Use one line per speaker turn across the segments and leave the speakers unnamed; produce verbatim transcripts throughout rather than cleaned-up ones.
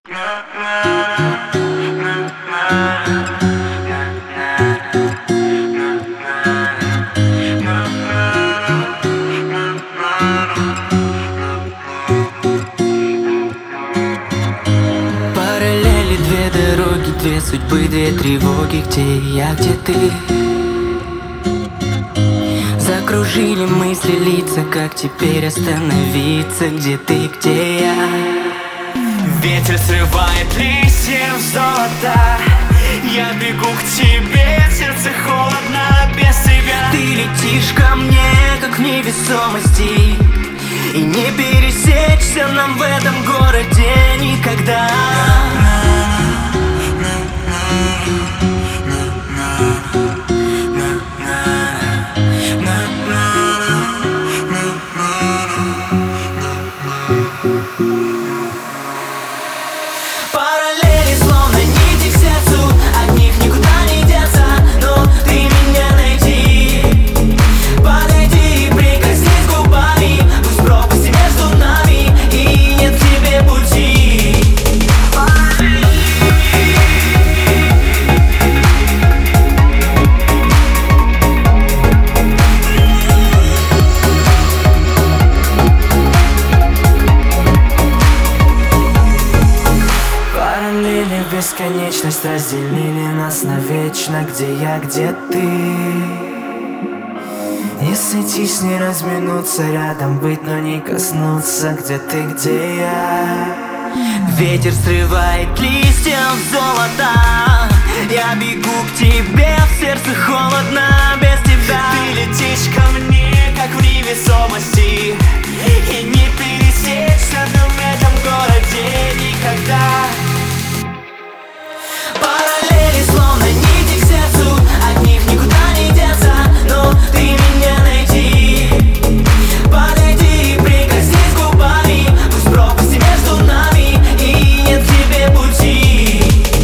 Параллели, две дороги, две судьбы, две тревоги. Где я, где ты? Закружили мысли, лица, как теперь остановиться? Где ты, где я?
Ветер срывает листья в золото. Я бегу к тебе, сердце холодно без тебя.
Ты летишь ко мне, как в невесомости, и не пересечься нам в этом городе никогда. Параллели словно нити к сердцу, от них никуда не деться. Но ты меня найди, подойди и прикоснись губами. Пусть пропасти между нами и нет к тебе пути.
Параллели, бесконечность разделили нас навечно. Где я, где ты? Не сойтись, не разминуться, рядом быть, но не коснуться. Где ты, где я?
Ветер срывает листья в золото. Я бегу к тебе, в сердце холодно без тебя.
Ты летишь ко мне, как в невесомости, и не пересечься нам в этом городе никогда.
Параллели словно нити к сердцу, от них никуда не деться. Но ты меня найди, подойди и прикоснись губами. Пусть пропасти между нами и нет к тебе пути.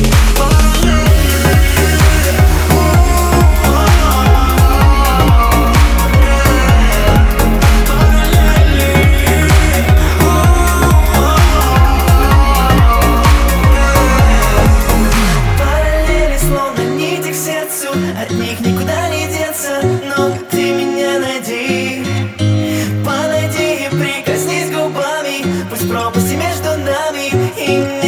Параллели словно нити к сердцу, от них никуда не деться. Но ты меня найди, подойди и прикоснись губами. Пусть пропасти между нами и